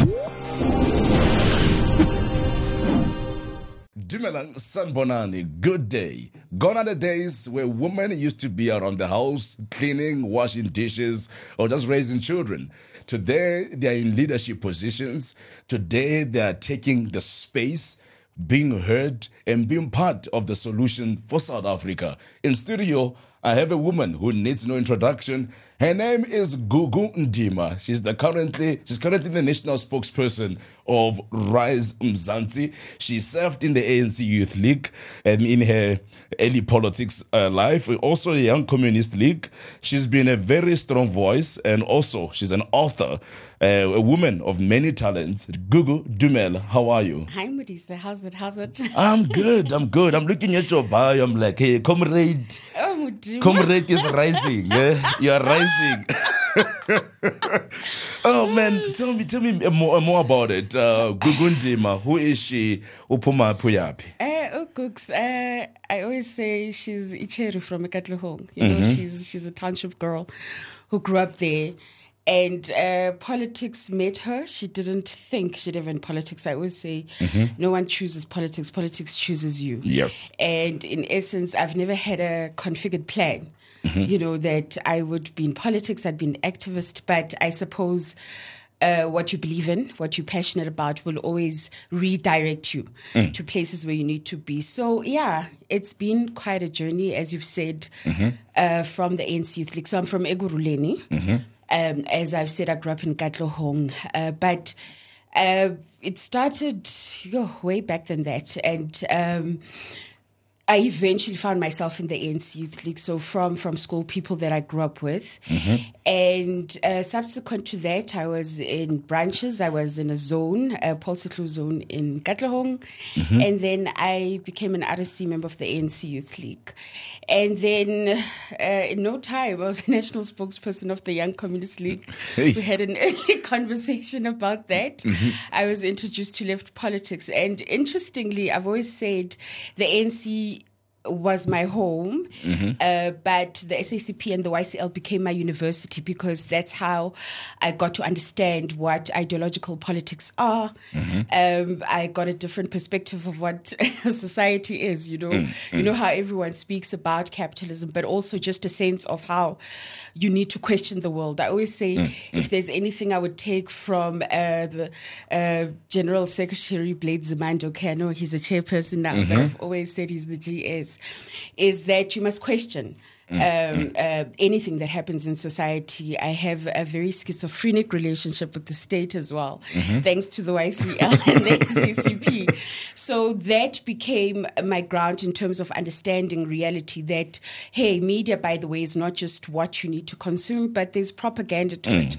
Dumelang Sanbonani, good day. Gone are the days where women used to be around the house, cleaning, washing dishes, or just raising children. Today, they are in leadership positions. Today, they are taking the space, being heard, and being part of the solution for South Africa. In studio, I have a woman who needs no introduction. Her name is Gugu Ndima. She's currently the national spokesperson of Rise Mzansi. She served in the ANC Youth League and in her early politics life, also a Young Communist League. She's been a very strong voice, and also she's an author, a woman of many talents. Gugu Dumela, how are you? Hi, Modise. How's it? I'm good. I'm looking at your bio. I'm like, hey, comrade. Oh, Modise. Comrade is rising. Yeah? You are rising. Oh man, tell me more about it. Gugu Ndima, who is she? Upuma Puyapi. Gugs, I always say she's Icheru from Ekatlehong. You know, she's a township girl who grew up there. And politics made her. She didn't think she'd ever in politics. I always say no one chooses politics. Politics chooses you. Yes. And in essence, I've never had a configured plan. You know, that I would be in politics, I'd be an activist, but I suppose what you believe in, what you're passionate about will always redirect you to places where you need to be. So, yeah, it's been quite a journey, as you've said, from the ANC Youth League. So I'm from Eguruleni. As I've said, I grew up in Katlehong, but it started way back than that. And I eventually found myself in the ANC Youth League, so from school, people that I grew up with. And subsequent to that, I was in branches. I was in a zone, a Polsitlu zone in Katlehong. And then I became an RSC member of the ANC Youth League. And then in no time, I was a national spokesperson of the Young Communist League. Hey. We had an early conversation about that. I was introduced to left politics. And interestingly, I've always said the ANC was my home, but the SACP and the YCL became my university because that's how I got to understand what ideological politics are. I got a different perspective of what society is, you know. You know how everyone speaks about capitalism, but also just a sense of how you need to question the world. I always say if there's anything I would take from the General Secretary Blade Zimando, okay, I know he's a chairperson now, but I've always said he's the GS, is that you must question anything that happens in society. I have a very schizophrenic relationship with the state as well, thanks to the YCL and the SACP. So that became my ground in terms of understanding reality that, hey, media, by the way, is not just what you need to consume, but there's propaganda to it.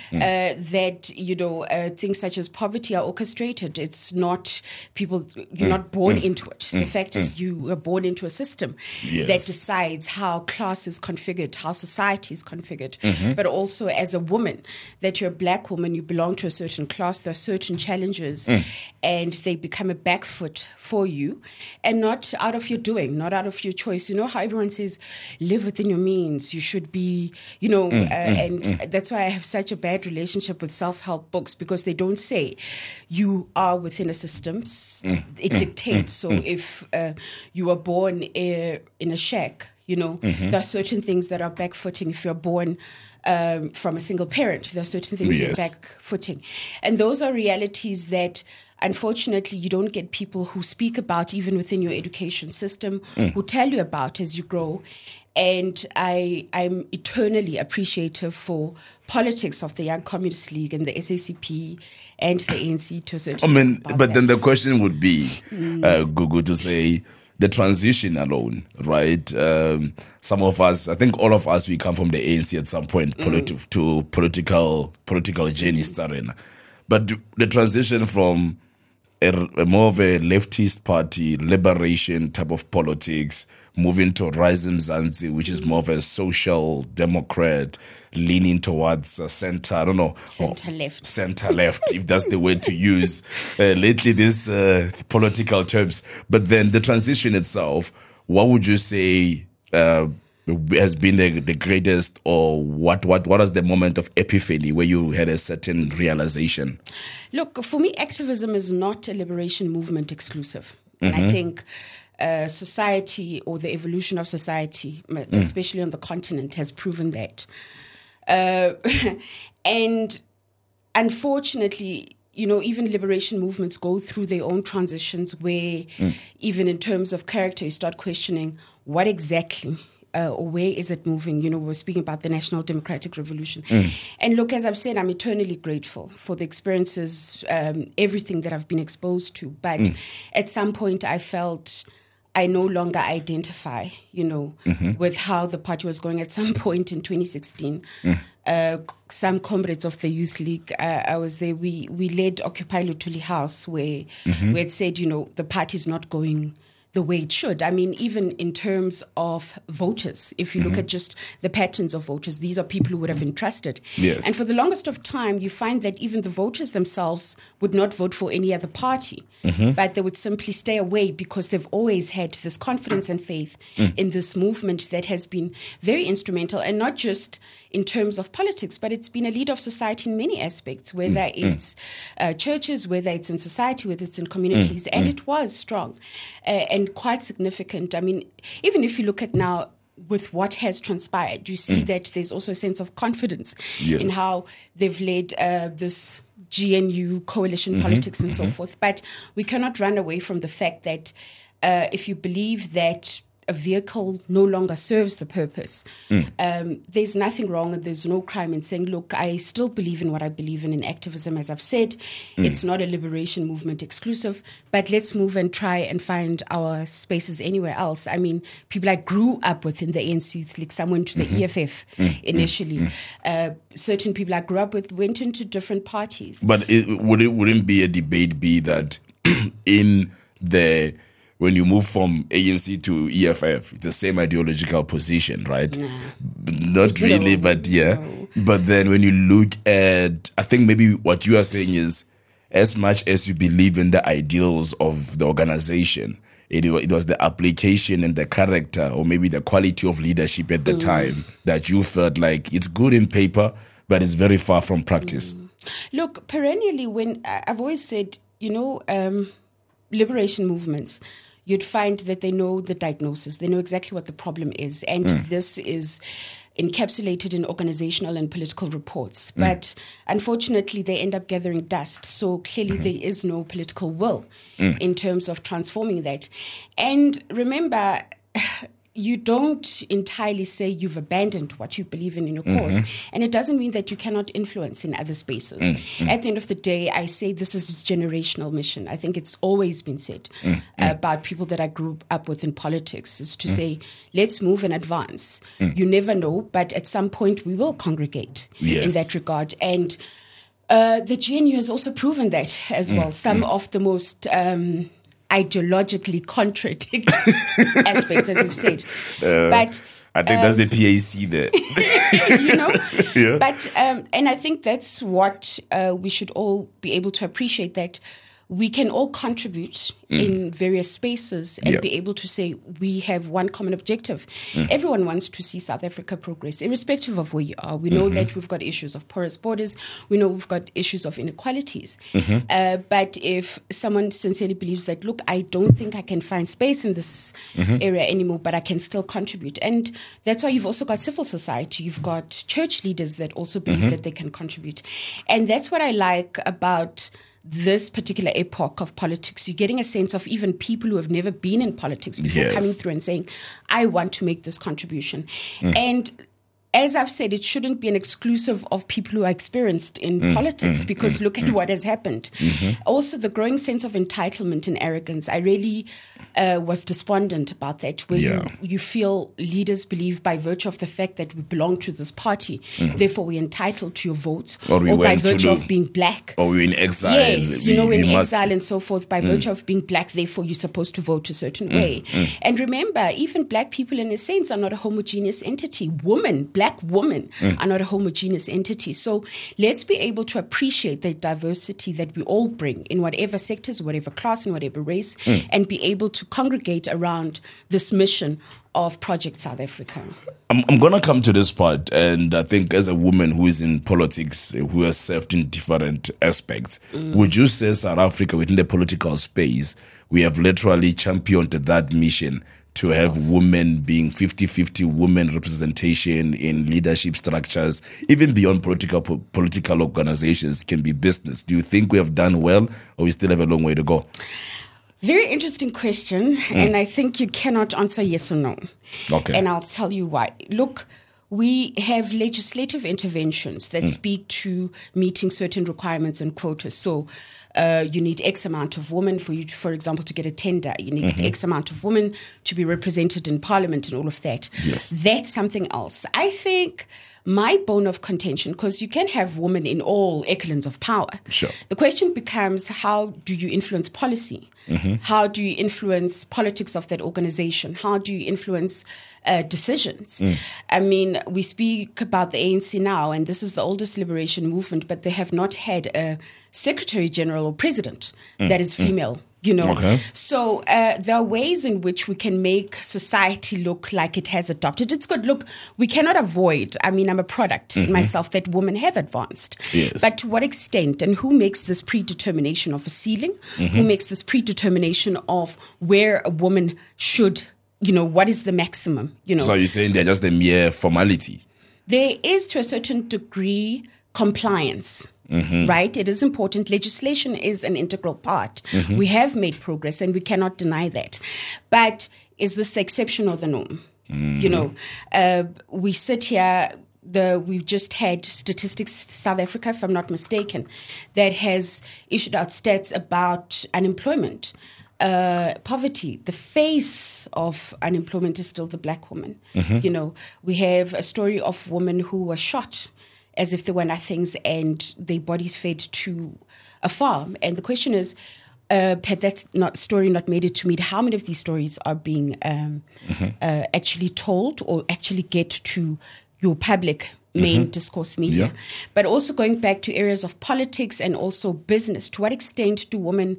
That, you know, things such as poverty are orchestrated. It's not people, you're not born into it. The fact is you are born into a system that decides how class is configured, how society is configured, but also as a woman, that you're a black woman, you belong to a certain class, there are certain challenges, and they become a back foot for you, and not out of your doing, not out of your choice. You know how everyone says, live within your means, you should be, you know, and that's why I have such a bad relationship with self-help books, because they don't say you are within a system, it dictates. So if you are born in a shack, you know, there are certain things that are back-footing. If you're born from a single parent, there are certain things you're back-footing. And those are realities that, unfortunately, you don't get people who speak about even within your education system, who tell you about as you grow. And I'm eternally appreciative for politics of the Young Communist League and the SACP and the ANC to a certain extent. But then the question would be, Gugu, to say, the transition alone, right? Some of us, I think all of us, we come from the ANC at some point to political journey arena. But the transition from a more of a leftist party, liberation type of politics, moving to Rise Mzansi, which is more of a social democrat, leaning towards center, I don't know. Center-left. Center-left, if that's the word to use. Lately, these political terms. But then the transition itself, what would you say has been the greatest, or what was the moment of epiphany where you had a certain realization? Look, for me, activism is not a liberation movement exclusive. And I think society, or the evolution of society, especially on the continent, has proven that. And unfortunately, even liberation movements go through their own transitions where even in terms of character, you start questioning what exactly or where is it moving? We're speaking about the National Democratic Revolution. And look, as I've said, I'm eternally grateful for the experiences, everything that I've been exposed to. But at some point I felt I no longer identify, with how the party was going. At some point in 2016, some comrades of the Youth League, I was there, we led Occupy Luthuli House where we had said, the party is not going the way it should. I mean, even in terms of voters, if you look at just the patterns of voters, these are people who would have been trusted. Yes. And for the longest of time, you find that even the voters themselves would not vote for any other party, but they would simply stay away because they've always had this confidence and faith in this movement that has been very instrumental, and not just in terms of politics, but it's been a leader of society in many aspects, whether it's churches, whether it's in society, whether it's in communities, and it was strong and quite significant. I mean, even if you look at now with what has transpired, you see that there's also a sense of confidence in how they've led this GNU coalition politics and so forth. But we cannot run away from the fact that if you believe that a vehicle no longer serves the purpose, there's nothing wrong and there's no crime in saying, look, I still believe in what I believe in activism. As I've said, it's not a liberation movement exclusive, but let's move and try and find our spaces anywhere else. I mean, people I grew up with in the ANC Youth League, some went to the EFF initially. Certain people I grew up with went into different parties. But wouldn't be a debate be that when you move from ANC to EFF, it's the same ideological position, right? Not really, but yeah. No. But then when you look at, I think maybe what you are saying is, as much as you believe in the ideals of the organization, it was the application and the character, or maybe the quality of leadership at the time, that you felt like it's good in paper, but it's very far from practice. Look, perennially, when I've always said, liberation movements, you'd find that they know the diagnosis. They know exactly what the problem is. And this is encapsulated in organizational and political reports. But unfortunately, they end up gathering dust. So clearly there is no political will in terms of transforming that. And remember, you don't entirely say you've abandoned what you believe in your cause. And it doesn't mean that you cannot influence in other spaces. At the end of the day, I say this is a generational mission. I think it's always been said about people that I grew up with in politics, is to say, let's move and advance. You never know, but at some point we will congregate in that regard. And the GNU has also proven that as well. Some of the most ideologically contradict aspects, as you've said. But I think that's the PAC there. But and I think that's what we should all be able to appreciate, that we can all contribute in various spaces and be able to say we have one common objective. Everyone wants to see South Africa progress, irrespective of where you are. We know that we've got issues of porous borders. We know we've got issues of inequalities. But if someone sincerely believes that, look, I don't think I can find space in this area anymore, but I can still contribute. And that's why you've also got civil society. You've got church leaders that also believe that they can contribute. And that's what I like about this particular epoch of politics. You're getting a sense of even people who have never been in politics before coming through and saying, I want to make this contribution. And as I've said, it shouldn't be an exclusive of people who are experienced in politics, because look at what has happened. Also, the growing sense of entitlement and arrogance. I really was despondent about that, where you feel leaders believe by virtue of the fact that we belong to this party, therefore we're entitled to your votes, or by virtue of being black. Or we're in exile. Yes, in exile and so forth, by virtue of being black, therefore you're supposed to vote a certain way. And remember, even black people in a sense are not a homogeneous entity. Black black women are not a homogeneous entity. So let's be able to appreciate the diversity that we all bring in whatever sectors, whatever class, and whatever race, and be able to congregate around this mission of Project South Africa. I'm going to come to this part, and I think as a woman who is in politics, who has served in different aspects, would you say South Africa, within the political space, we have literally championed that mission to have women being 50-50 women representation in leadership structures, even beyond political organizations, can be business. Do you think we have done well, or we still have a long way to go? Very interesting question, and I think you cannot answer yes or no. Okay. And I'll tell you why. Look, we have legislative interventions that speak to meeting certain requirements and quotas. So you need X amount of women for you, for example, to get a tender. You need X amount of women to be represented in parliament and all of that. Yes. That's something else. I think my bone of contention, because you can have women in all echelons of power. Sure. The question becomes, how do you influence policy? How do you influence politics of that organization? How do you influence decisions? I mean, we speak about the ANC now, and this is the oldest liberation movement, but they have not had a secretary general or president that is female. You know, so there are ways in which we can make society look like it has adopted. It's good. Look, we cannot avoid. I mean, I'm a product myself that women have advanced. Yes. But to what extent, and who makes this predetermination of a ceiling? Who makes this predetermination of where a woman should, what is the maximum? So you're saying they're just a mere formality? There is, to a certain degree, compliance. Right? It is important. Legislation is an integral part. We have made progress and we cannot deny that. But is this the exception or the norm? We sit here, we've just had Statistics South Africa, if I'm not mistaken, that has issued out stats about unemployment. Poverty, the face of unemployment is still the black woman. We have a story of women who were shot as if they were nothings and their bodies fed to a farm. And the question is, had that story not made it to me, how many of these stories are being actually told or actually get to your public main discourse media? Yeah. But also going back to areas of politics and also business, to what extent do women,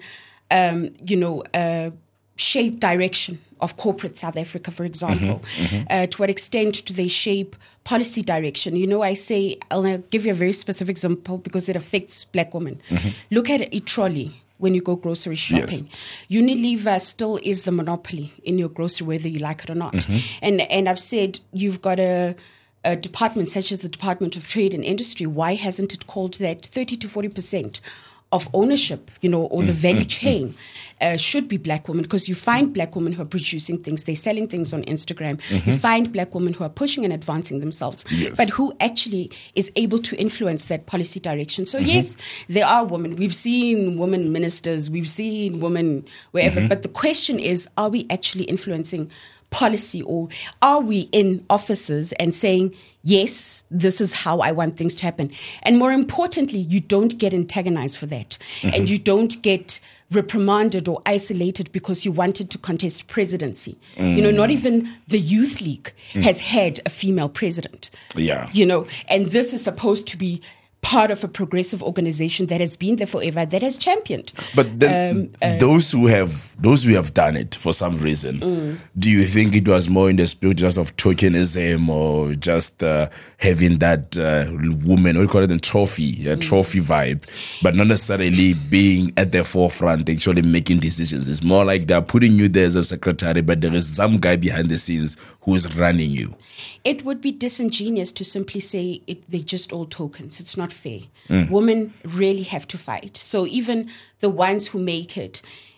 shape direction of corporate South Africa, for example? To what extent do they shape policy direction? I'll give you a very specific example because it affects black women. Look at e-trolley when you go grocery shopping. Yes. Unilever still is the monopoly in your grocery, whether you like it or not. And I've said, you've got a department such as the Department of Trade and Industry. Why hasn't it called that 30 to 40% of ownership, or the value chain should be black women? Because you find black women who are producing things, they're selling things on Instagram. You find black women who are pushing and advancing themselves, but who actually is able to influence that policy direction. So yes, there are women. We've seen women ministers, we've seen women wherever. But the question is, are we actually influencing policy, or are we in offices and saying, yes, this is how I want things to happen? And more importantly, you don't get antagonized for that. And you don't get reprimanded or isolated because you wanted to contest presidency. Not even the Youth League has had a female president. Yeah. And this is supposed to be part of a progressive organization that has been there forever, that has championed. But then those who have done it for some reason, do you think it was more in the spirit just of tokenism, or just having that woman, what do you call it, trophy vibe, but not necessarily being at the forefront, actually making decisions? It's more like they're putting you there as a secretary, but there is some guy behind the scenes who's running you. It would be disingenuous to simply say they're just all tokens. It's not fair. Women really have to fight. So even the ones who make it,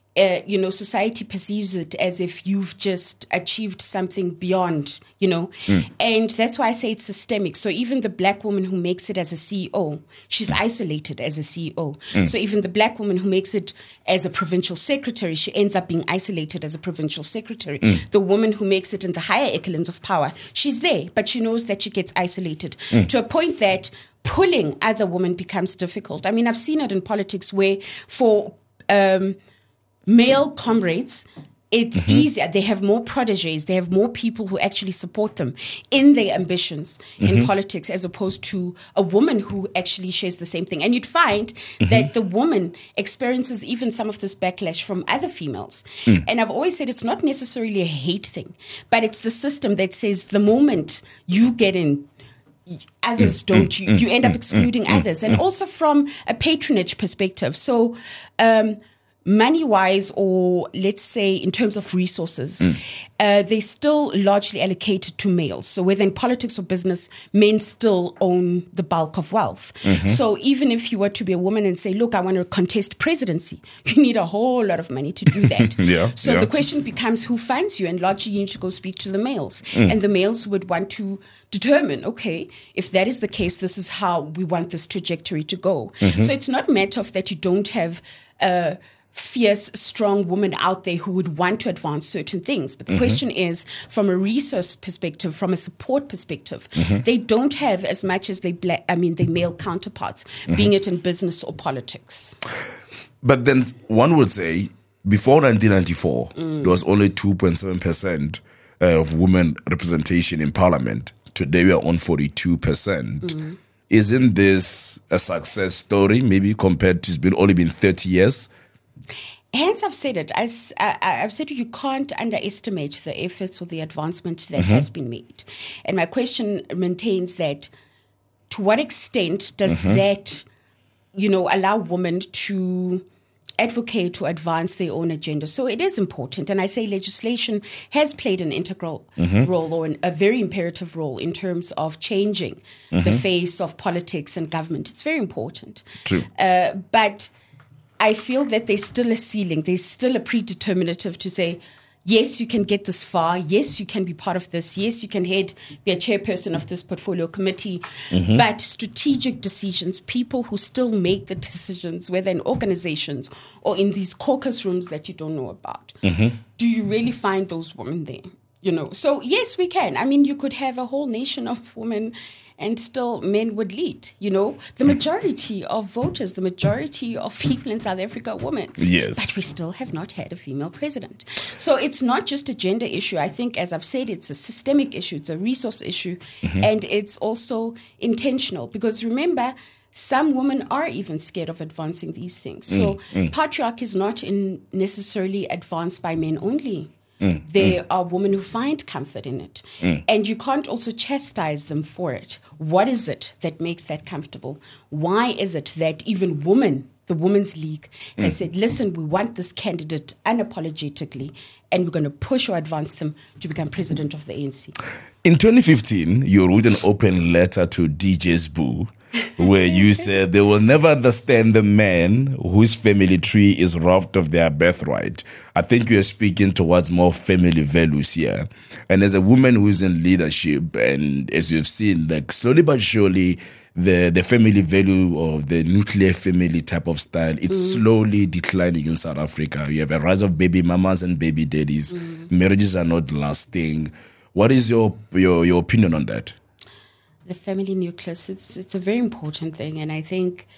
society perceives it as if you've just achieved something beyond, and that's why I say it's systemic. So even the black woman who makes it as a CEO, she's isolated as a CEO. So even the black woman who makes it as a provincial secretary, she ends up being isolated as a provincial secretary. The woman who makes it in the higher echelons of power, she's there, but she knows that she gets isolated to a point that pulling other women becomes difficult. I mean, I've seen it in politics where for male comrades, it's easier. They have more proteges. They have more people who actually support them in their ambitions in politics, as opposed to a woman who actually shares the same thing. And you'd find that the woman experiences even some of this backlash from other females. And I've always said it's not necessarily a hate thing, but it's the system that says the moment you get in, others don't. You end up excluding others. And also from a patronage perspective. So, money-wise, or let's say in terms of resources, they're still largely allocated to males. So whether in politics or business, men still own the bulk of wealth. So even if you were to be a woman and say, look, I want to contest presidency, you need a whole lot of money to do that. The question becomes who funds you, and largely you need to go speak to the males. And the males would want to determine, okay, if that is the case, this is how we want this trajectory to go. So it's not a matter of that you don't have fierce, strong women out there who would want to advance certain things. But the question is, from a resource perspective, from a support perspective, they don't have as much as their male counterparts, being it in business or politics. But then one would say, before 1994, there was only 2.7% of women representation in parliament. Today we are on 42%. Isn't this a success story, maybe compared to it's only been 30 years? Hence, I've said it. I've said you can't underestimate the efforts or the advancement that has been made. And my question maintains that, to what extent does that, allow women to advocate to advance their own agenda? So it is important. And I say legislation has played an integral role, or a very imperative role, in terms of changing the face of politics and government. It's very important. True. But I feel that there's still a ceiling. There's still a predeterminative to say, yes, you can get this far. Yes, you can be part of this. Yes, you can be a chairperson of this portfolio committee. But strategic decisions, people who still make the decisions, whether in organizations or in these caucus rooms that you don't know about, do you really find those women there? So yes, we can. I mean, you could have a whole nation of women and still men would lead. The majority of voters, the majority of people in South Africa are women. Yes. But we still have not had a female president. So it's not just a gender issue. I think, as I've said, it's a systemic issue. It's a resource issue. And it's also intentional. Because remember, some women are even scared of advancing these things. So patriarchy is not necessarily advanced by men only. There are women who find comfort in it. And you can't also chastise them for it. What is it that makes that comfortable? Why is it that even the Women's League, has said, listen, we want this candidate unapologetically, and we're going to push or advance them to become president of the ANC? In 2015, you wrote an open letter to DJ Sbu, where you said they will never understand the man whose family tree is robbed of their birthright. I think you are speaking towards more family values here. And as a woman who is in leadership, and as you've seen, like slowly but surely, the family value of the nuclear family type of style, it's slowly declining in South Africa. You have a rise of baby mamas and baby daddies. Marriages are not lasting. What is your opinion on that? The family nucleus, it's a very important thing. And I think,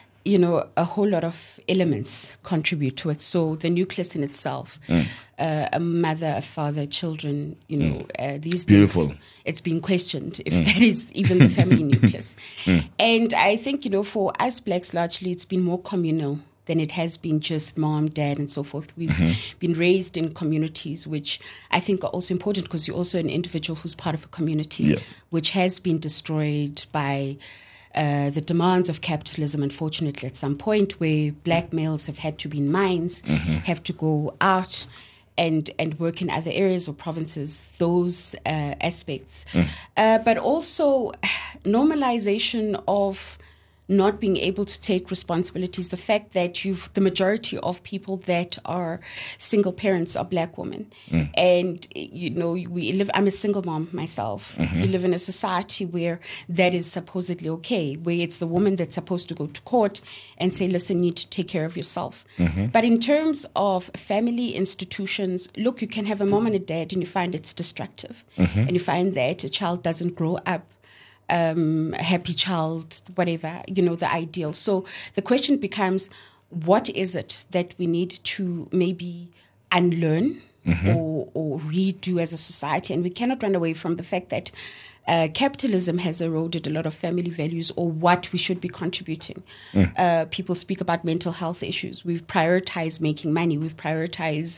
a whole lot of elements contribute to it. So the nucleus in itself, a mother, a father, children, these Beautiful. days, it's being questioned if that is even the family nucleus. And I think, for us blacks, largely it's been more communal than it has been just mom, dad, and so forth. We've been raised in communities, which I think are also important, because you're also an individual who's part of a community, which has been destroyed by the demands of capitalism, unfortunately, at some point, where black males have had to be in mines, have to go out and work in other areas or provinces, those aspects. But also normalization of not being able to take responsibilities, the fact that the majority of people that are single parents are black women. And, I'm a single mom myself. We live in a society where that is supposedly okay, where it's the woman that's supposed to go to court and say, listen, you need to take care of yourself. But in terms of family institutions, look, you can have a mom and a dad and you find it's destructive. And you find that a child doesn't grow up a happy child, whatever, the ideal. So the question becomes, what is it that we need to maybe unlearn or redo as a society. And we cannot run away from the fact that capitalism has eroded a lot of family values or what we should be contributing. People speak about mental health issues. We've prioritized making money. We've prioritized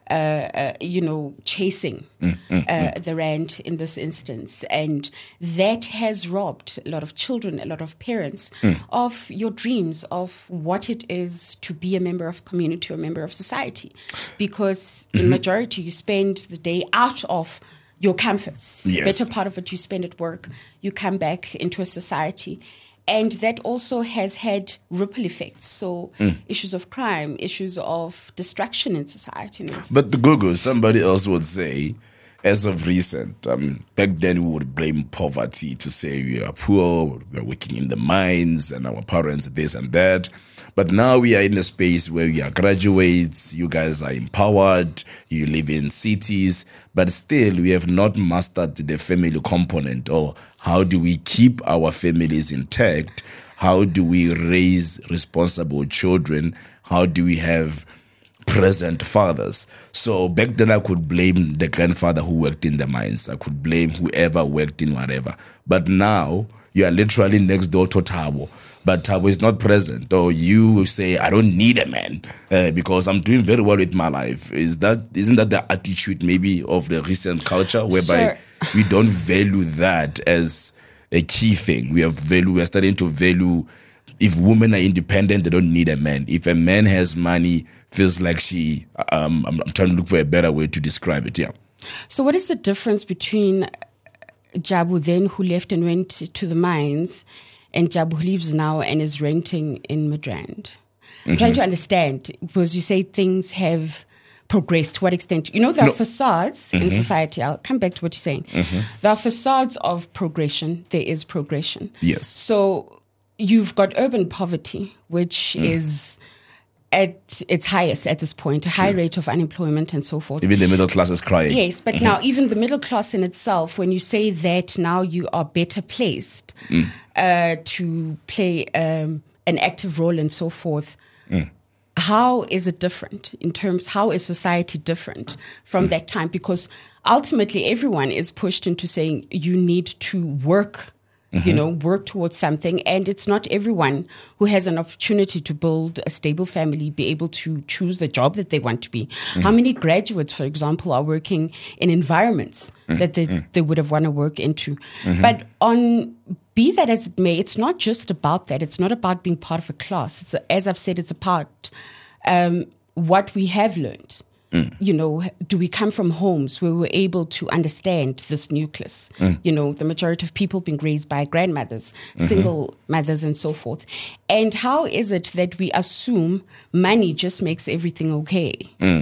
chasing the rand in this instance. And that has robbed a lot of children, a lot of parents of your dreams of what it is to be a member of community or a member of society. Because in majority, you spend the day out of your comforts. Yes. Better part of it you spend at work. You come back into a society. And that also has had ripple effects. So issues of crime, issues of destruction in society. But the Google, somebody else would say, as of recent, back then we would blame poverty to say we are poor, we are working in the mines, and our parents this and that. But now we are in a space where we are graduates, you guys are empowered, you live in cities, but still we have not mastered the family component, or how do we keep our families intact? How do we raise responsible children? How do we have present fathers? So back then I could blame the grandfather who worked in the mines. I could blame whoever worked in whatever. But now you are literally next door to Thabo. But Thabo is not present. Or you say, I don't need a man because I'm doing very well with my life. Isn't that the attitude maybe of the recent culture whereby we don't value that as a key thing? We are starting to value, if women are independent, they don't need a man. If a man has money, feels like I'm trying to look for a better way to describe it. Yeah. So what is the difference between Jabu then, who left and went to the mines, and Jabu who lives now and is renting in Midrand? I'm trying to understand, because you say things have progressed. To what extent? There are facades in society. I'll come back to what you're saying. There are facades of progression. There is progression. Yes. So you've got urban poverty, which is at its highest at this point, a high rate of unemployment and so forth. Even the middle class is crying. Yes, but now even the middle class in itself, when you say that now you are better placed to play an active role and so forth, how is it different how is society different from that time? Because ultimately everyone is pushed into saying you need to work, work towards something. And it's not everyone who has an opportunity to build a stable family, be able to choose the job that they want to be. How many graduates, for example, are working in environments that they would have want to work into? But be that as it may, it's not just about that. It's not about being part of a class. As I've said, it's about what we have learned. Do we come from homes where we were able to understand this nucleus? The majority of people being raised by grandmothers, single mothers, and so forth. And how is it that we assume money just makes everything okay?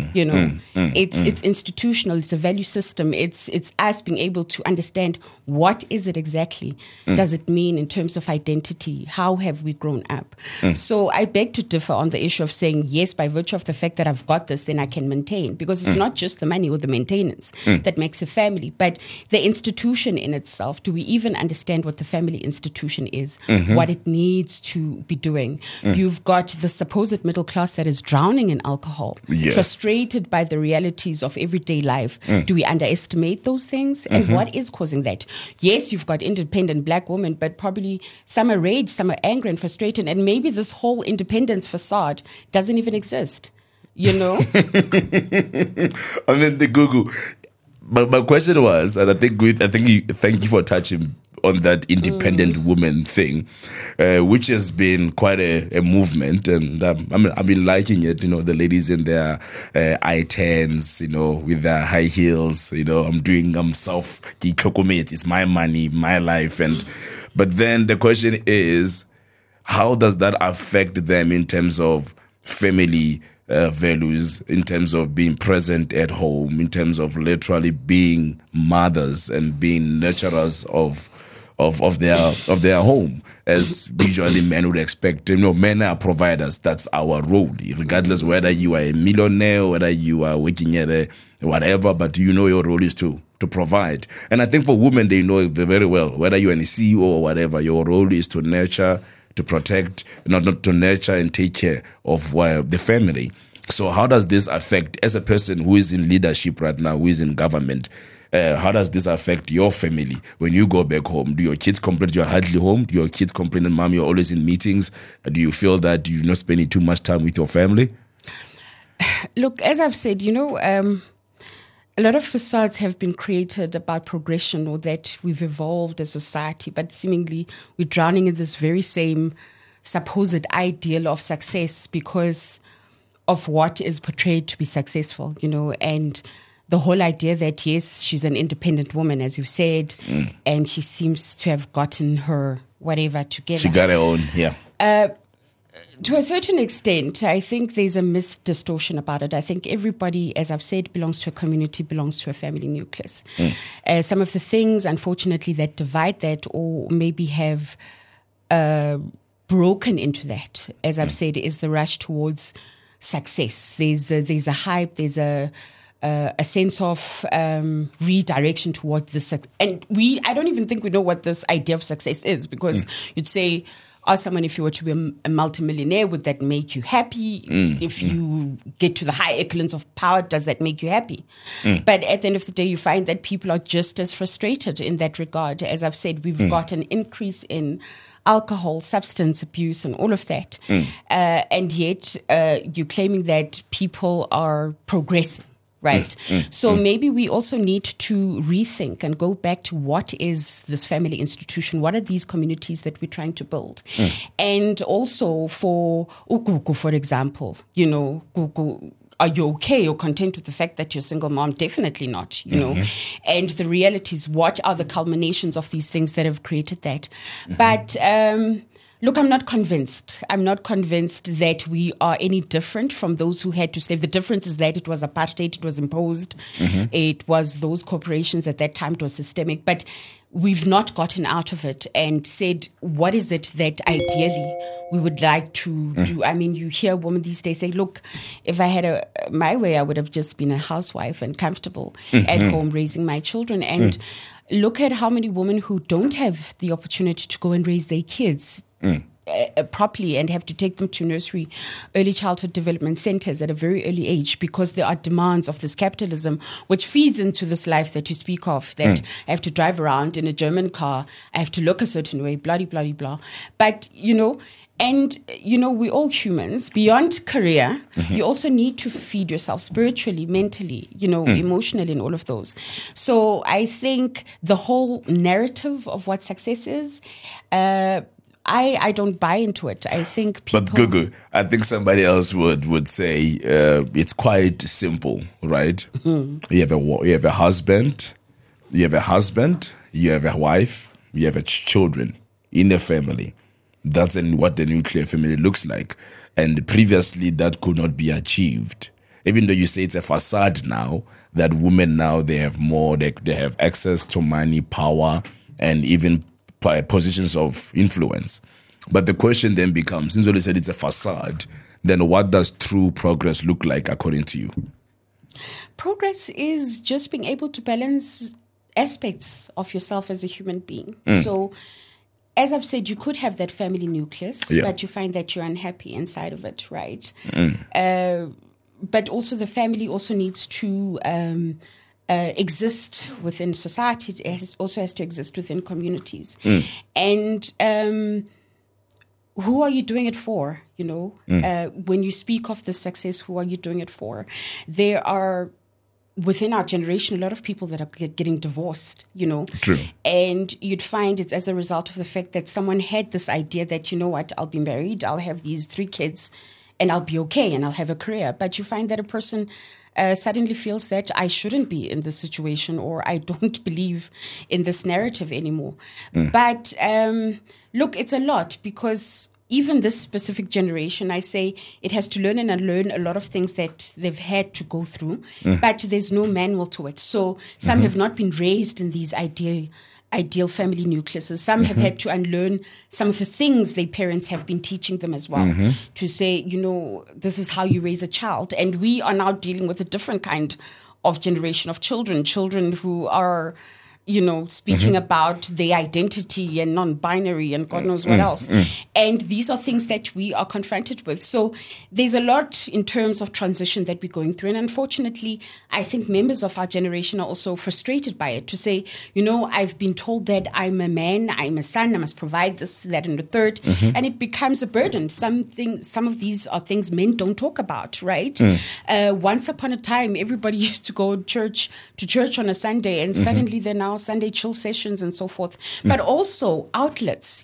It's institutional. It's a value system. It's us being able to understand what is it exactly does it mean in terms of identity? How have we grown up? So I beg to differ on the issue of saying, yes, by virtue of the fact that I've got this, then I can maintain. Because it's not just the money or the maintenance that makes a family, but the institution in itself. Do we even understand what the family institution is, what it needs to be doing? You've got the supposed middle class that is drowning in alcohol, frustrated by the realities of everyday life. Do we underestimate those things? And what is causing that? Yes, you've got independent black women, but probably some are raged, some are angry and frustrated, and maybe this whole independence facade doesn't even exist. I mean, the Google. But my question was, and thank you for touching on that independent woman thing, which has been quite a movement, and I've been liking it. The ladies in their I-10s, with their high heels. I'm self. It's my money, my life, but then the question is, how does that affect them in terms of family values, in terms of being present at home, in terms of literally being mothers and being nurturers of their home, as usually men would expect. Men are providers. That's our role, regardless whether you are a millionaire, whether you are working at a whatever. But your role is to provide. And I think for women, they know it very well. Whether you're a CEO or whatever, your role is to nurture, to protect, not to nurture and take care of the family. So how does this affect, as a person who is in leadership right now, who is in government, how does this affect your family when you go back home? Do your kids complain you're hardly home? Do your kids complain, Mom, you're always in meetings? Do you feel that you're not spending too much time with your family? Look, as I've said, a lot of facades have been created about progression or that we've evolved as a society, but seemingly we're drowning in this very same supposed ideal of success because of what is portrayed to be successful, and the whole idea that, yes, she's an independent woman, as you said, and she seems to have gotten her whatever together. She got her own, yeah. To a certain extent, I think there's a distortion about it. I think everybody, as I've said, belongs to a community, belongs to a family nucleus. Some of the things, unfortunately, that divide that or maybe have broken into that, as I've said, is the rush towards success. There's a hype, there's a sense of redirection toward this. And I don't even think we know what this idea of success is, because you'd say, ask someone, if you were to be a multimillionaire, would that make you happy? If you get to the high echelons of power, does that make you happy? But at the end of the day, you find that people are just as frustrated in that regard. As I've said, we've got an increase in alcohol, substance abuse, and all of that. And yet you're claiming that people are progressing. Right. So maybe we also need to rethink and go back to what is this family institution? What are these communities that we're trying to build? And also for Ugugu, for example, Gugu, are you okay or content with the fact that you're a single mom? Definitely not, know. And the reality is, what are the culminations of these things that have created that? But look, I'm not convinced. I'm not convinced that we are any different from those who had to slave. The difference is that it was apartheid, it was imposed. It was those corporations at that time, it was systemic. But we've not gotten out of it and said, what is it that ideally we would like to do? I mean, you hear women these days say, look, if I had my way, I would have just been a housewife and comfortable at home raising my children. And look at how many women who don't have the opportunity to go and raise their kids properly and have to take them to nursery, early childhood development centers at a very early age, because there are demands of this capitalism which feeds into this life that you speak of, that I have to drive around in a German car, I have to look a certain way, blah, blah, blah, blah. But, and, we're all humans. Beyond career, you also need to feed yourself spiritually, mentally, emotionally, and all of those. So I think the whole narrative of what success is, I don't buy into it. I think people... But Gugu, I think somebody else would say it's quite simple, right? You have a husband, you have a wife, you have children in a family. That's what the nuclear family looks like. And previously, that could not be achieved. Even though you say it's a facade now, that women now, they have more, they have access to money, power, and even positions of influence. But the question then becomes, since you said it's a facade, then what does true progress look like according to you? Progress is just being able to balance aspects of yourself as a human being. So, as I've said, you could have that family nucleus, but you find that you're unhappy inside of it, right? But also the family also needs to exist within society. It also has to exist within communities. And who are you doing it for? When you speak of the success, who are you doing it for? There are, within our generation, a lot of people that are getting divorced, True. And you'd find it's as a result of the fact that someone had this idea that, I'll be married, I'll have these 3 kids, and I'll be okay, and I'll have a career. But you find that a person suddenly feels that I shouldn't be in this situation, or I don't believe in this narrative anymore. But look, it's a lot, because even this specific generation, I say it has to learn and unlearn a lot of things that they've had to go through, but there's no manual to it. So some have not been raised in these ideal family nucleuses. Some have had to unlearn some of the things their parents have been teaching them as well, to say, this is how you raise a child. And we are now dealing with a different kind of generation of children who are speaking about their identity and non-binary and God knows what else. And these are things that we are confronted with. So there's a lot in terms of transition that we're going through. And unfortunately, I think members of our generation are also frustrated by it, to say, I've been told that I'm a man, I'm a son, I must provide this, that, and the third. And it becomes a burden. Some of these are things men don't talk about, right? Once upon a time, everybody used to go to church on a Sunday, and suddenly they're now Sunday chill sessions and so forth. But also outlets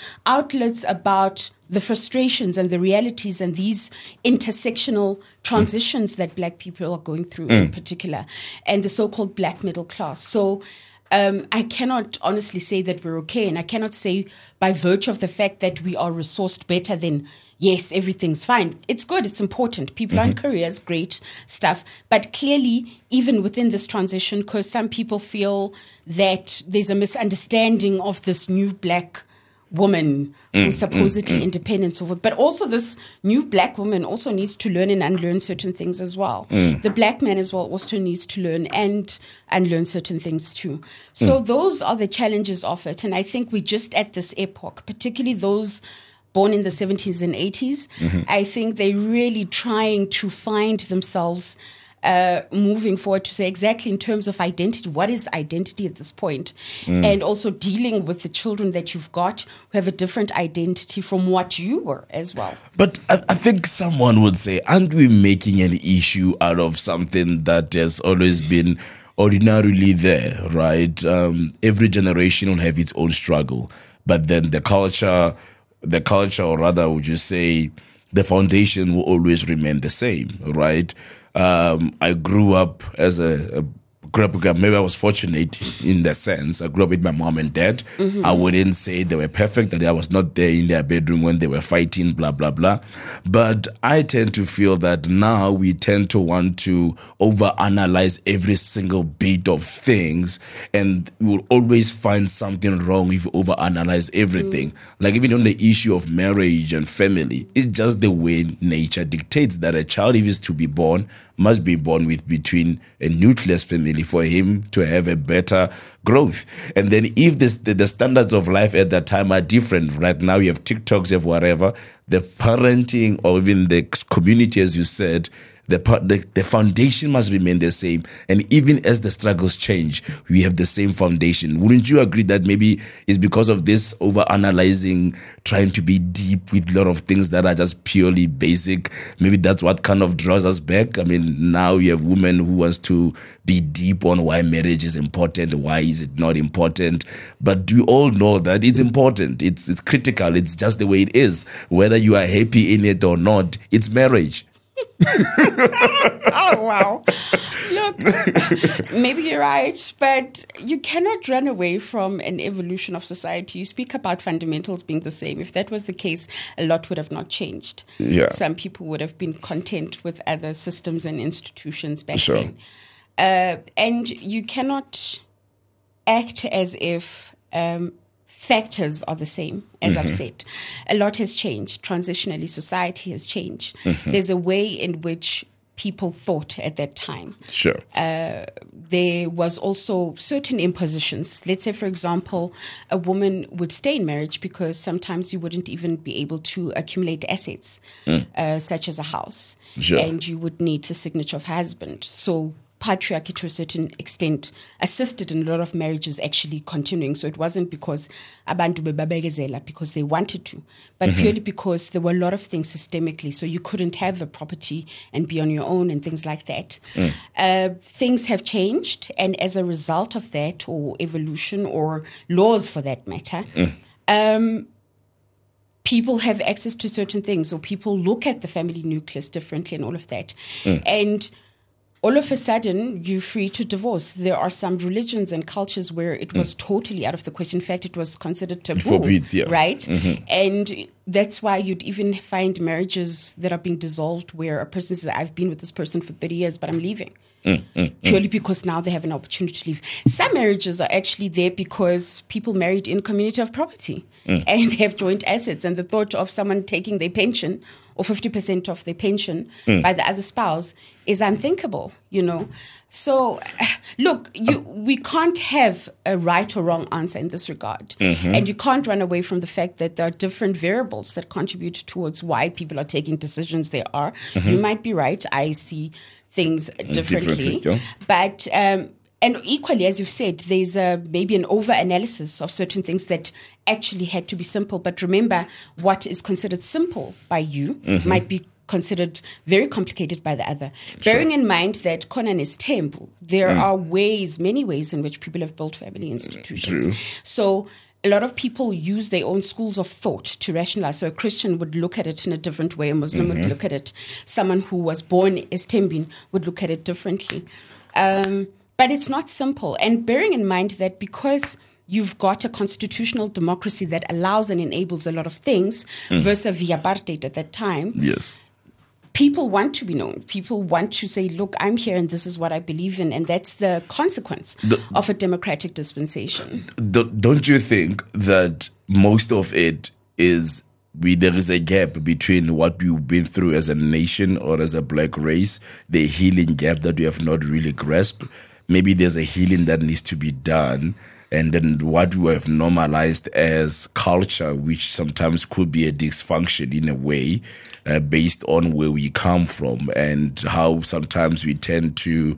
about the frustrations and the realities and these intersectional transitions that Black people are going through in particular, and the so-called Black middle class. So I cannot honestly say that we're okay, and I cannot say by virtue of the fact that we are resourced better than, yes, everything's fine. It's good. It's important. People are in careers, great stuff. But clearly, even within this transition, because some people feel that there's a misunderstanding of this new Black woman who's supposedly independent, so forth. But also this new Black woman also needs to learn and unlearn certain things as well. The Black man as well also needs to learn and unlearn certain things too. So those are the challenges of it. And I think we're just at this epoch, particularly those born in the 70s and 80s. I think they're really trying to find themselves moving forward, to say exactly in terms of identity, what is identity at this point? And also dealing with the children that you've got who have a different identity from what you were as well. But I think someone would say, aren't we making an issue out of something that has always been ordinarily there, right? Every generation will have its own struggle, but then the culture, or rather, would you say, the foundation will always remain the same, right? I grew up maybe I was fortunate in that sense. I grew up with my mom and dad. I wouldn't say they were perfect, that I was not there in their bedroom when they were fighting, blah, blah, blah. But I tend to feel that now we tend to want to overanalyze every single bit of things, and we will always find something wrong if you overanalyze everything. Like even on the issue of marriage and family, it's just the way nature dictates that a child, if is to be born, must be born with between a nucleus family for him to have a better growth. And then if the standards of life at that time are different, right now you have TikToks, you have whatever, the parenting or even the community, as you said, the foundation must remain the same. And even as the struggles change, we have the same foundation. Wouldn't you agree that maybe it's because of this over-analyzing, trying to be deep with a lot of things that are just purely basic? Maybe that's what kind of draws us back. I mean, now you have women who wants to be deep on why marriage is important, why is it not important. But we all know that it's important. It's critical. It's just the way it is. Whether you are happy in it or not, it's marriage. Oh, wow. Look, maybe you're right, but you cannot run away from an evolution of society. You speak about fundamentals being the same. If that was the case, a lot would have not changed. Yeah. Some people would have been content with other systems and institutions back then. And you cannot act as if factors are the same, as I've said. A lot has changed. Transitionally, society has changed. There's a way in which people thought at that time. Sure. There was also certain impositions. Let's say, for example, a woman would stay in marriage because sometimes you wouldn't even be able to accumulate assets, such as a house. Sure. And you would need the signature of her husband. So patriarchy, to a certain extent, assisted in a lot of marriages actually continuing. So it wasn't because abantu bebabegezela because they wanted to, but purely because there were a lot of things systemically. So you couldn't have a property and be on your own and things like that. Things have changed, and as a result of that, or evolution, or laws for that matter, people have access to certain things, or people look at the family nucleus differently and all of that. And all of a sudden, you're free to divorce. There are some religions and cultures where it was totally out of the question. In fact, it was considered taboo, forbids, yeah. right? And that's why you'd even find marriages that are being dissolved where a person says, I've been with this person for 30 years, but I'm leaving. Purely because now they have an opportunity to leave. Some marriages are actually there because people married in community of property and they have joint assets, and the thought of someone taking their pension or 50% of their pension by the other spouse is unthinkable, So, look, we can't have a right or wrong answer in this regard. And you can't run away from the fact that there are different variables that contribute towards why people are taking decisions they are. You might be right. I see things differently. But, and equally, as you've said, there's maybe an over-analysis of certain things that actually had to be simple. But remember, what is considered simple by you might be considered very complicated by the other. Sure. Bearing in mind that Conan is Temple, there are many ways in which people have built family institutions. True. So a lot of people use their own schools of thought to rationalize. So a Christian would look at it in a different way. A Muslim would look at it. Someone who was born as Tembin would look at it differently. But it's not simple. And bearing in mind that because you've got a constitutional democracy that allows and enables a lot of things versus the apartheid at that time. Yes. People want to be known. People want to say, look, I'm here and this is what I believe in. And that's the consequence of a democratic dispensation. Don't you think that most of it is there is a gap between what we've been through as a nation or as a black race, the healing gap that we have not really grasped? Maybe there's a healing that needs to be done. And then what we have normalized as culture, which sometimes could be a dysfunction in a way, based on where we come from and how sometimes we tend to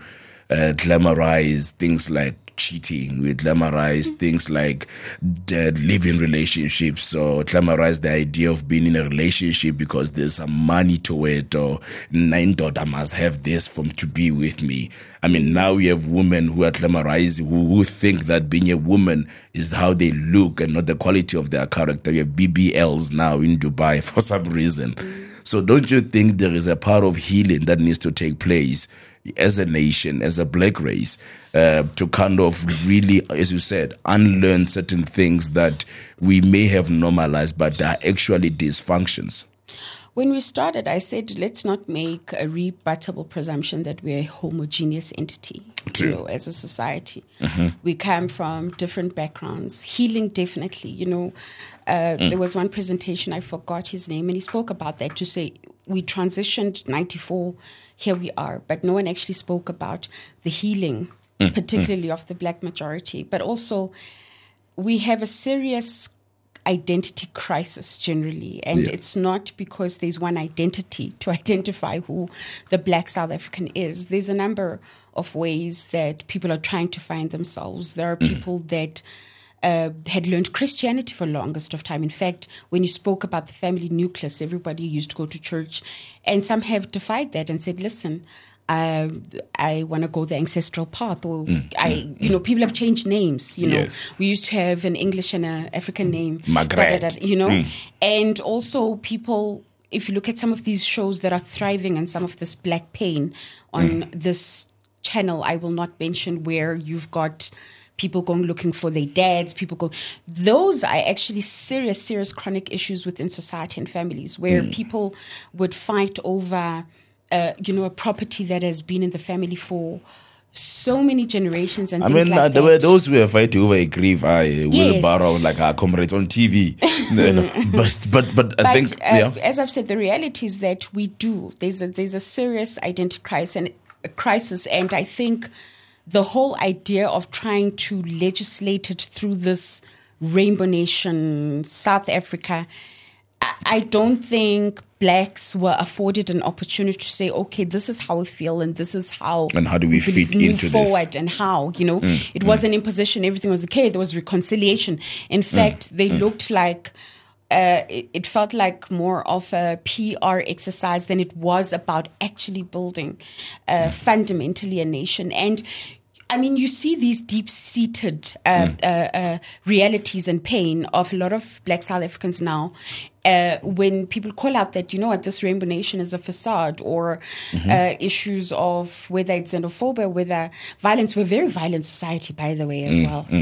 glamorize things like cheating. We glamorize things like living relationships, or glamorize the idea of being in a relationship because there's some money to it, or I must have this to be with me. I mean, now we have women who are glamorizing, who think that being a woman is how they look and not the quality of their character. We have BBLs now in Dubai for some reason. So don't you think there is a part of healing that needs to take place as a nation, as a black race, to kind of really, as you said, unlearn certain things that we may have normalized but are actually dysfunctions? When we started, I said, let's not make a rebuttable presumption that we're a homogeneous entity, as a society. We come from different backgrounds. Healing, definitely. There was one presentation, I forgot his name, and he spoke about that to say we transitioned 94, here we are. But no one actually spoke about the healing, particularly of the black majority. But also, we have a serious identity crisis generally, and it's not because there's one identity to identify who the black South African is. There's a number of ways that people are trying to find themselves. There are people that had learned Christianity for the longest of time. In fact, when you spoke about the family nucleus, everybody used to go to church, and some have defied that and said, listen, I want to go the ancestral path, or people have changed names. Yes. We used to have an English and an African name, Margaret. And also people. If you look at some of these shows that are thriving and some of this black pain on this channel, I will not mention, where you've got people going looking for their dads, those are actually serious chronic issues within society and families, where people would fight over a property that has been in the family for so many generations and things like that. There were those who were fighting over a grave wheelbarrow, like our comrades on TV. but I think, as I've said, the reality is that there's a serious identity crisis, and I think the whole idea of trying to legislate it through this Rainbow Nation, South Africa, I don't think blacks were afforded an opportunity to say, okay, this is how we feel and this is how do we fit into forward this? And how, it was an imposition. Everything was okay. There was reconciliation. In fact, they looked like, it felt like more of a PR exercise than it was about actually building fundamentally a nation. And I mean, you see these deep-seated realities and pain of a lot of black South Africans now, when people call out that, this Rainbow Nation is a facade, or issues of whether it's xenophobia, whether violence. We're a very violent society, by the way, as well,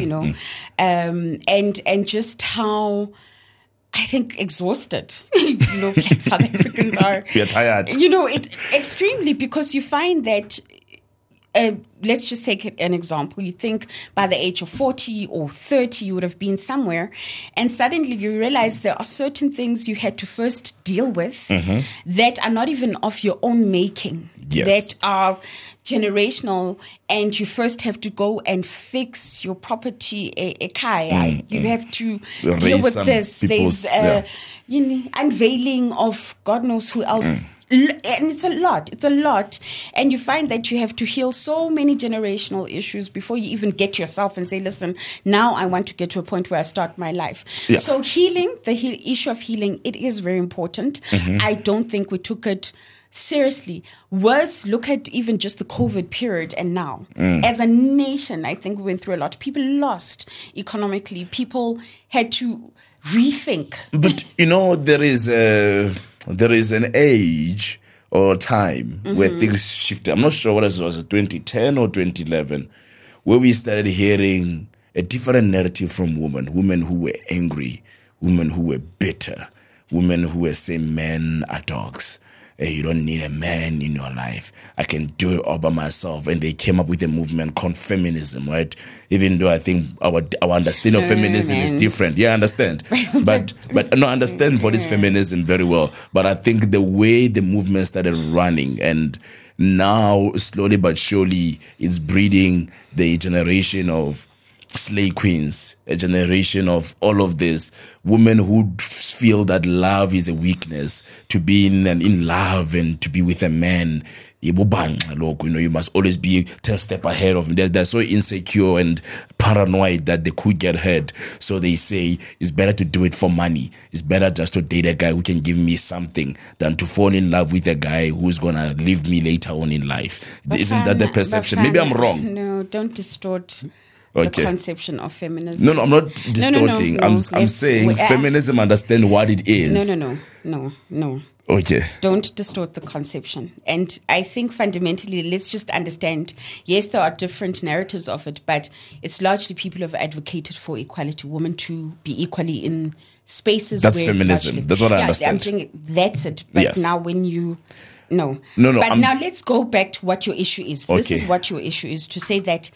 and just how, I think, exhausted, black South Africans are. We are tired. It extremely, because you find that let's just take an example. You think by the age of 40 or 30, you would have been somewhere, and suddenly you realize there are certain things you had to first deal with that are not even of your own making, that are generational, and you first have to go and fix your property. You have to deal with this. There's unveiling of God knows who else. And it's a lot. And you find that you have to heal so many generational issues before you even get yourself and say, listen, now I want to get to a point where I start my life. Yeah. So healing, the issue of healing, it is very important. I don't think we took it seriously. Worse, look at even just the COVID period and now. As a nation, I think we went through a lot. People lost economically. People had to rethink. But, there is an age or time where things shifted. I'm not sure whether it was 2010 or 2011, where we started hearing a different narrative from women who were angry, women who were bitter, women who were saying men are dogs. You don't need a man in your life. I can do it all by myself. And they came up with a movement called feminism, right? Even though I think our understanding of feminism is different. Yeah, I understand. But I understand for this feminism very well. But I think the way the movement started running, and now slowly but surely it's breeding the generation of slay queens, a generation of all of this, women who feel that love is a weakness, to be in love and to be with a man. You must always be 10 steps ahead of them. They're so insecure and paranoid that they could get hurt. So they say it's better to do it for money. It's better just to date a guy who can give me something than to fall in love with a guy who's going to leave me later on in life. Isn't that the perception? Maybe I'm wrong. No, don't distort the conception of feminism. No, I'm not distorting. No. I'm saying feminism understand what it is. No. Okay. Don't distort the conception. And I think fundamentally, let's just understand, yes, there are different narratives of it, but it's largely people who have advocated for equality, women to be equally in spaces that's where feminism. That's what I understand. I'm saying that's it. But now when you... No. But now let's go back to what your issue is. This is what your issue is, to say that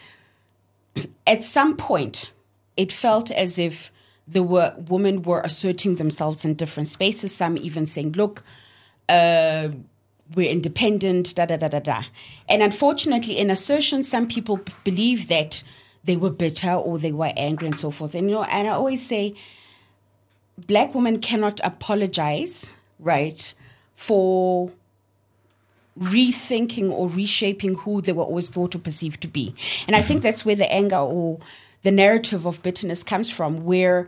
at some point, it felt as if women were asserting themselves in different spaces. Some even saying, "Look, we're independent." And unfortunately, in assertion, some people believe that they were bitter or they were angry and so forth. And and I always say, Black women cannot apologize, right, for rethinking or reshaping who they were always thought or perceived to be. And I think that's where the anger or the narrative of bitterness comes from, where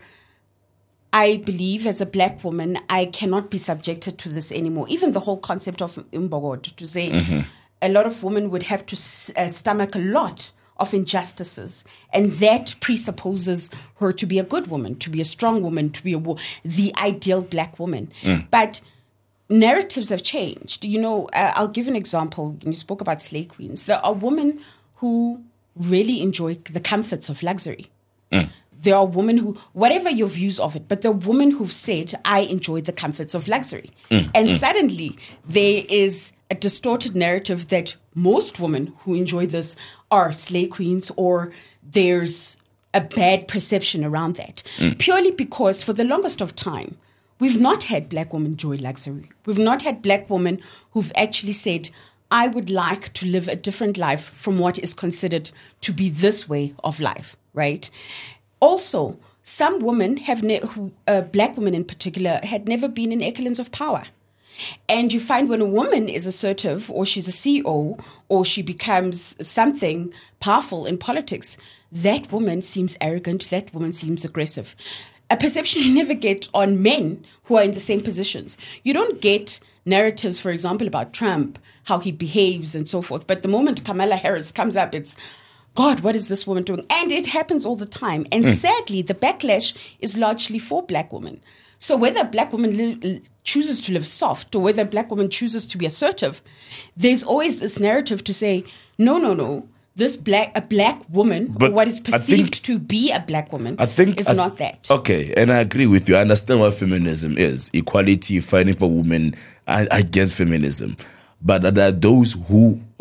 I believe as a Black woman, I cannot be subjected to this anymore. Even the whole concept of Imbogod, to say a lot of women would have to stomach a lot of injustices. And that presupposes her to be a good woman, to be a strong woman, to be the ideal Black woman. But narratives have changed. I'll give an example. You spoke about slay queens. There are women who really enjoy the comforts of luxury. There are women who, whatever your views of it, but there are women who've said, I enjoy the comforts of luxury. And suddenly there is a distorted narrative that most women who enjoy this are slay queens, or there's a bad perception around that. Purely because for the longest of time, we've not had Black women enjoy luxury. We've not had Black women who've actually said, I would like to live a different life from what is considered to be this way of life, right? Also, some women Black women in particular, had never been in echelons of power. And you find when a woman is assertive, or she's a CEO, or she becomes something powerful in politics, that woman seems arrogant, that woman seems aggressive. A perception you never get on men who are in the same positions. You don't get narratives, for example, about Trump, how he behaves and so forth. But the moment Kamala Harris comes up, it's, God, what is this woman doing? And it happens all the time. And sadly, the backlash is largely for Black women. So whether a Black woman chooses to live soft or whether a Black woman chooses to be assertive, there's always this narrative to say, no. A Black woman, or what is perceived to be a Black woman, is not that. Okay, and I agree with you. I understand what feminism is. Equality, fighting for women. I get feminism. But there are those who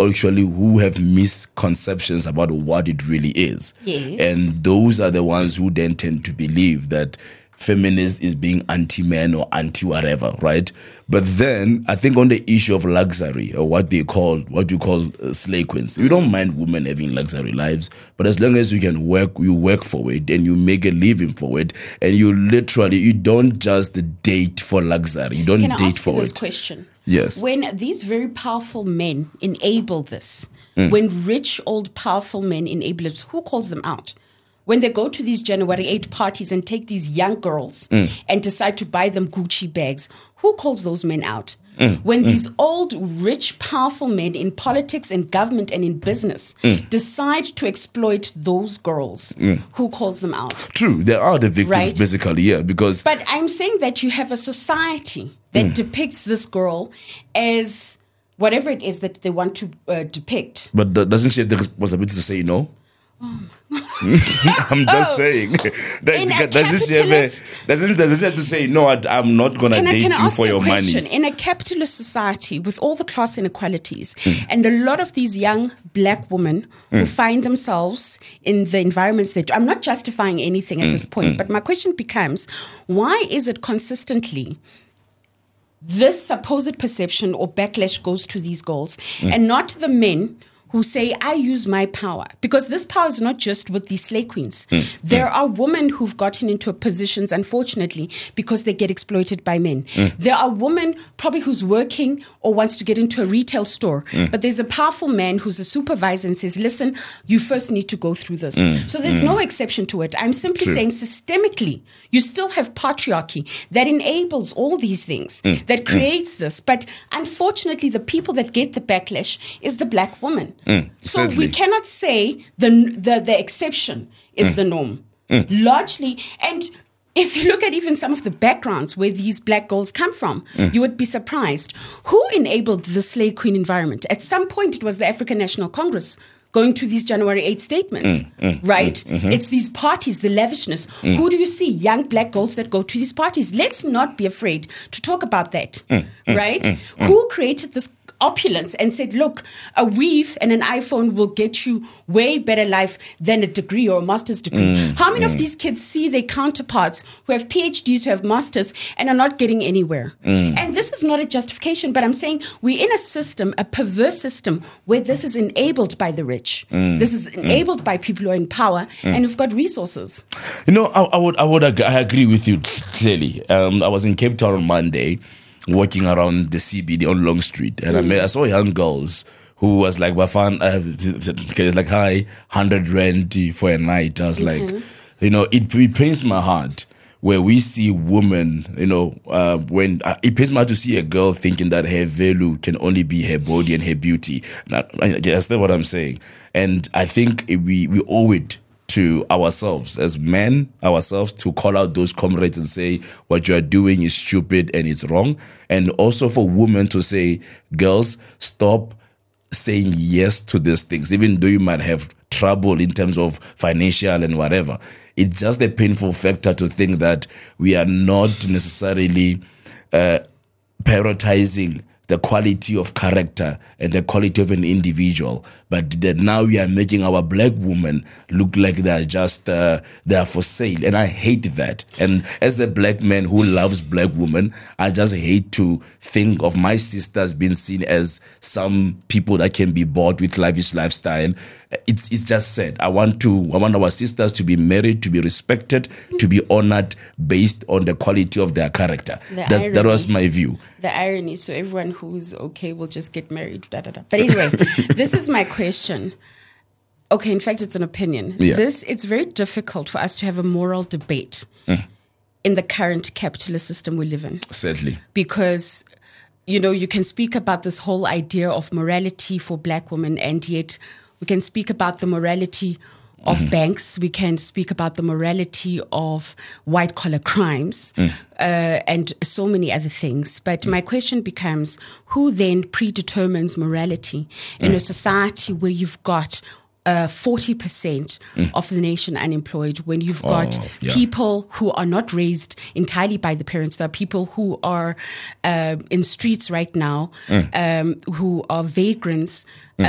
actually who have misconceptions about what it really is. Yes. And those are the ones who then tend to believe that feminist is being anti-man or anti-whatever, right? But then I think on the issue of luxury, or what you call slay queens, we don't mind women having luxury lives, but as long as you can work, you work for it and you make a living for it, and you don't just date for luxury. You don't Can I date ask for you this it. question? Yes. When these very powerful men enable this, when rich, old, powerful men enable it, who calls them out? When they go to these January 8 parties and take these young girls and decide to buy them Gucci bags, who calls those men out? When these old, rich, powerful men in politics and government and in business decide to exploit those girls, who calls them out? True, they are the victims, Right. basically, yeah, because... But I'm saying that you have a society that depicts this girl as whatever it is that they want to depict. But doesn't she have the responsibility to say no? I'm just saying. In a Doesn't she have to say, no, I'm not going to date Can I you ask for you a your money? question? In a capitalist society with all the class inequalities, and a lot of these young black women who find themselves in the environments that I'm not justifying anything at this point, but my question becomes, why is it consistently this supposed perception or backlash goes to these girls and not the men who say, I use my power? Because this power is not just with these slay queens. There are women who've gotten into positions, unfortunately, because they get exploited by men. There are women probably who's working or wants to get into a retail store, but there's a powerful man who's a supervisor and says, listen, you first need to go through this. So there's no exception to it. I'm simply saying systemically, you still have patriarchy that enables all these things, that creates this. But unfortunately, the people that get the backlash is the black woman. So certainly. we cannot say the exception is the norm. Largely, and if you look at even some of the backgrounds where these black girls come from, you would be surprised. Who enabled the slay queen environment? At some point, it was the African National Congress going to these January 8 statements, right? It's these parties, the lavishness. Who do you see? Young black girls that go to these parties. Let's not be afraid to talk about that, right? Who created this opulence and said, look, a weave and an iPhone will get you way better life than a degree or a master's degree. How many of these kids see their counterparts who have PhDs, who have masters, and are not getting anywhere? And this is not a justification, but I'm saying we're in a system, a perverse system, where this is enabled by the rich. This is enabled by people who are in power and who've got resources. You know, I agree with you clearly. I was in Cape Town on Monday, walking around the CBD on Long Street, and I saw young girls who was like, like, hi, 100 rand for a night. I was like, you know, it pains my heart where we see women, you know, when it pains my heart to see a girl thinking that her value can only be her body and her beauty. That's not what I'm saying. And I think we owe it to ourselves as men, to call out those comrades and say what you are doing is stupid and it's wrong. And also for women to say, girls, stop saying yes to these things, even though you might have trouble in terms of financial and whatever. It's just a painful factor to think that we are not necessarily prioritizing the quality of character and the quality of an individual, but that now we are making our black women look like they're just they are for sale, and I hate that. And as a black man who loves black women, I just hate to think of my sisters being seen as some people that can be bought with lavish lifestyle. It's just sad. I want our sisters to be married, to be respected, to be honored based on the quality of their character. That was my view. The irony, so everyone who's okay will just get married. Da, da, da. But anyway, this is my question. Okay, in fact, it's an opinion. Yeah. It's very difficult for us to have a moral debate in the current capitalist system we live in. Sadly. Because, you know, you can speak about this whole idea of morality for black women, and yet we can speak about the morality of banks. We can speak about the morality of white-collar crimes and so many other things. But my question becomes, who then predetermines morality in a society where you've got 40% of the nation unemployed, when you've got people who are not raised entirely by the parents. There are people who are in streets right now, who are vagrants, to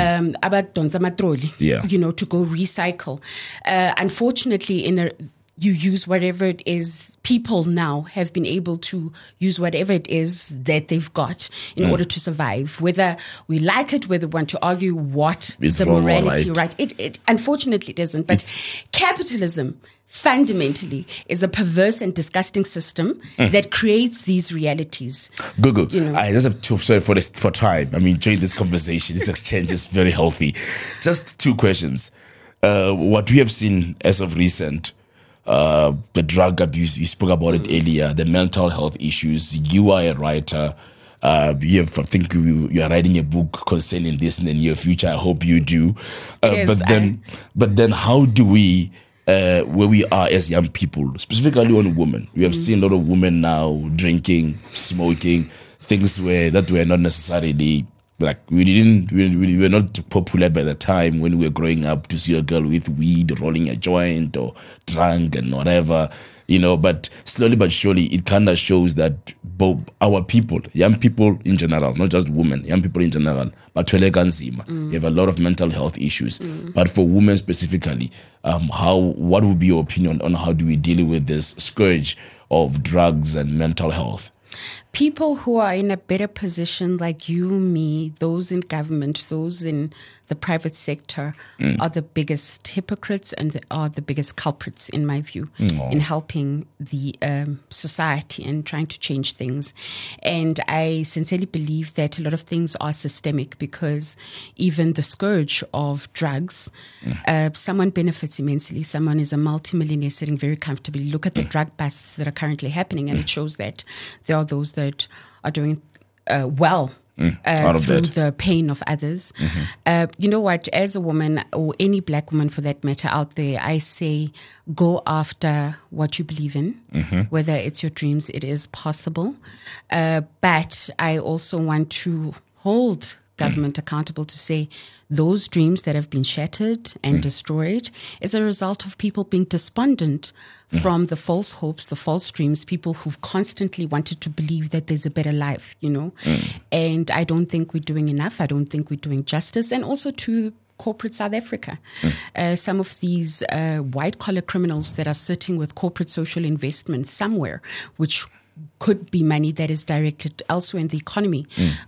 go recycle. Unfortunately, you use whatever it is. People now have been able to use whatever it is that they've got in order to survive. Whether we like it, whether we want to argue what it's the wrong morality, or right. It unfortunately doesn't. But capitalism fundamentally is a perverse and disgusting system that creates these realities. Gugu, I just have to, sorry for time. I mean, during this conversation, this exchange is very healthy. Just 2 questions. What we have seen as of recent, the drug abuse, you spoke about it earlier, the mental health issues. You are a writer. I think you are writing a book concerning this in the near future. I hope you do. Yes, but then how do we, where we are as young people, specifically on women, we have seen a lot of women now drinking, smoking, things that were not necessarily, like, we were not popular by the time when we were growing up to see a girl with weed rolling a joint or drunk and whatever, but slowly but surely it kind of shows that both our people, young people in general, not just women, young people in general, but you have a lot of mental health issues. But for women specifically, what would be your opinion on how do we deal with this scourge of drugs and mental health? People who are in a better position, like you, me, those in government, those in the private sector, are the biggest hypocrites and are the biggest culprits, in my view, in helping the society and trying to change things. And I sincerely believe that a lot of things are systemic, because even the scourge of drugs, someone benefits immensely. Someone is a multimillionaire sitting very comfortably. Look at the drug busts that are currently happening, and it shows that there are those that are doing well through the pain of others. You know what? As a woman, or any black woman for that matter out there, I say go after what you believe in, whether it's your dreams. It is possible. But I also want to hold government accountable to say those dreams that have been shattered and destroyed is a result of people being despondent from the false hopes, the false dreams, people who've constantly wanted to believe that there's a better life, And I don't think we're doing enough. I don't think we're doing justice. And also to corporate South Africa. Some of these white-collar criminals that are sitting with corporate social investments somewhere, which could be money that is directed elsewhere in the economy.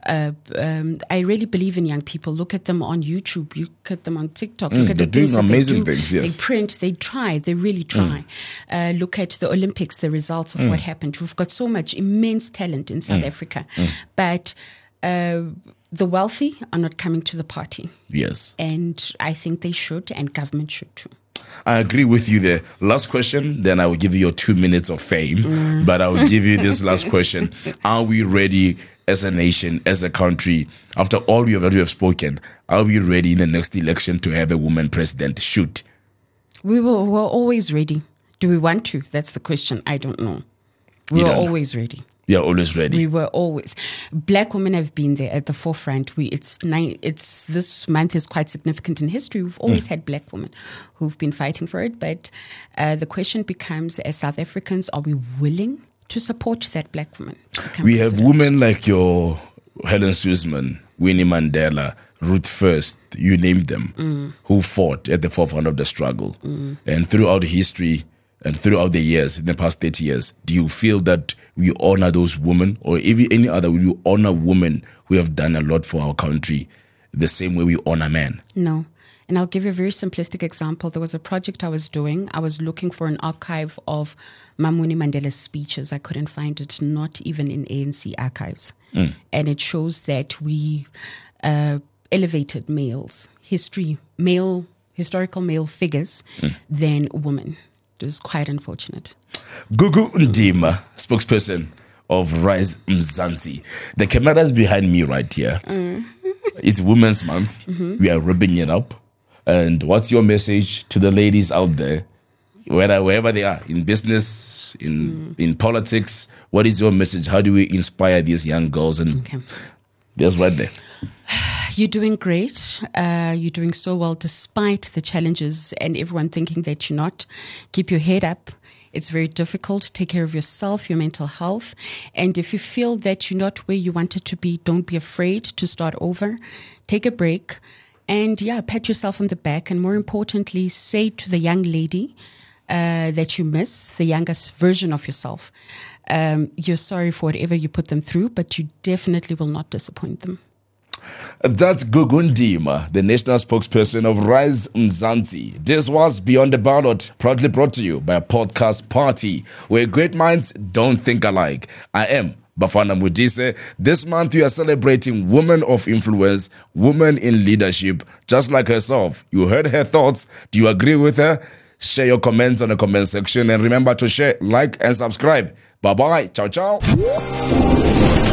I really believe in young people. Look at them on YouTube. Look at them on TikTok. Look at they're doing amazing things. Yes. They print. They try. They really try. Look at the Olympics, the results of what happened. We've got so much immense talent in South Africa. But the wealthy are not coming to the party. Yes. And I think they should, and government should too. I agree with you there. Last question, then I will give you your 2 minutes of fame. But I will give you this last question. Are we ready as a nation, as a country, after all we have spoken, are we ready in the next election to have a woman president? Shoot. We're always ready. Do we want to? That's the question. I don't know. We're always ready. You're always ready. We were always. Black women have been there at the forefront. It's this month is quite significant in history. We've always had black women who've been fighting for it. But the question becomes, as South Africans, are we willing to support that black woman? We have women like your Helen Suzman, Winnie Mandela, Ruth First, you named them, who fought at the forefront of the struggle. And throughout history and throughout the years, in the past 30 years, do you feel that we honor those women, or even any other, will you honor women who have done a lot for our country the same way we honor men? No. And I'll give you a very simplistic example. There was a project I was doing. I was looking for an archive of Mamuni Mandela's speeches. I couldn't find it, not even in ANC archives. And it shows that we elevated males, historical male figures than women. It was quite unfortunate. Gugu Ndima, spokesperson of Rise Mzansi. The camera's behind me right here. It's Women's Month. We are ripping it up. And what's your message to the ladies out there, wherever they are, in business, in politics? What is your message? How do we inspire these young girls? And there's right there. You're doing great. You're doing so well despite the challenges and everyone thinking that you're not. Keep your head up. It's very difficult. Take care of yourself, your mental health. And if you feel that you're not where you wanted to be, don't be afraid to start over. Take a break and pat yourself on the back. And more importantly, say to the young lady that you miss, the youngest version of yourself, you're sorry for whatever you put them through, but you definitely will not disappoint them. That's Gugundima, the national spokesperson of Rise Mzansi. This was Beyond the Ballot, proudly brought to you by a podcast party where great minds don't think alike. I am Bafana Modise. This month we are celebrating women of influence, women in leadership, just like herself. You heard her thoughts. Do you agree with her? Share your comments on the comment section and remember to share, like, and subscribe. Bye-bye. Ciao, ciao.